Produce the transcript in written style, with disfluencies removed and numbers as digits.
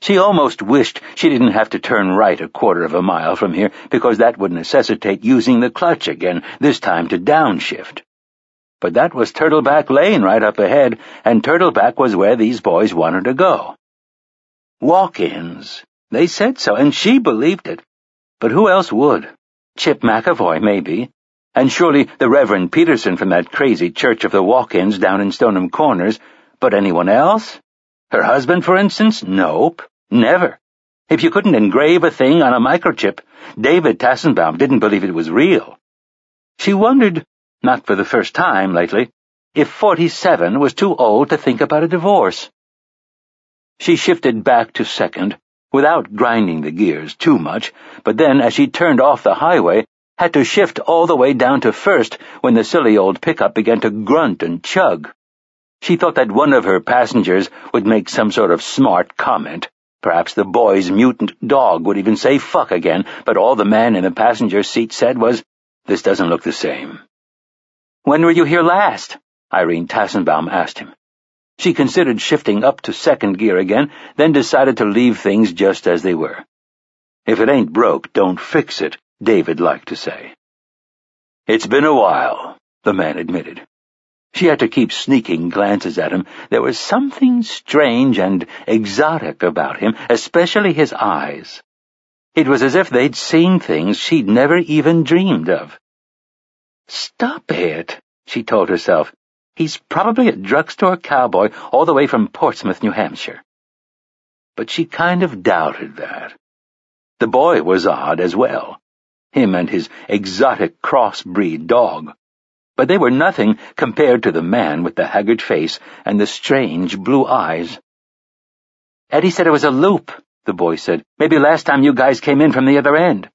She almost wished she didn't have to turn right a quarter of a mile from here, because that would necessitate using the clutch again, this time to downshift. But that was Turtleback Lane right up ahead, and Turtleback was where these boys wanted to go. Walk-ins. They said so, and she believed it. But who else would? Chip McAvoy, maybe. And surely the Reverend Peterson from that crazy Church of the Walk-ins down in Stoneham Corners. But anyone else? Her husband, for instance? Nope. Never. If you couldn't engrave a thing on a microchip, David Tassenbaum didn't believe it was real. She wondered, not for the first time lately, if 47 was too old to think about a divorce. She shifted back to second, without grinding the gears too much, but then, as she turned off the highway, had to shift all the way down to first when the silly old pickup began to grunt and chug. She thought that one of her passengers would make some sort of smart comment. Perhaps the boy's mutant dog would even say fuck again, but all the man in the passenger seat said was, "This doesn't look the same." "When were you here last?" Irene Tassenbaum asked him. She considered shifting up to second gear again, then decided to leave things just as they were. "If it ain't broke, don't fix it," David liked to say. "It's been a while," the man admitted. She had to keep sneaking glances at him. There was something strange and exotic about him, especially his eyes. It was as if they'd seen things she'd never even dreamed of. "Stop it," she told herself. "He's probably a drugstore cowboy all the way from Portsmouth, New Hampshire." But she kind of doubted that. The boy was odd as well, him and his exotic crossbreed dog. But they were nothing compared to the man with the haggard face and the strange blue eyes. "Eddie said it was a loop," the boy said. "Maybe last time you guys came in from the other end."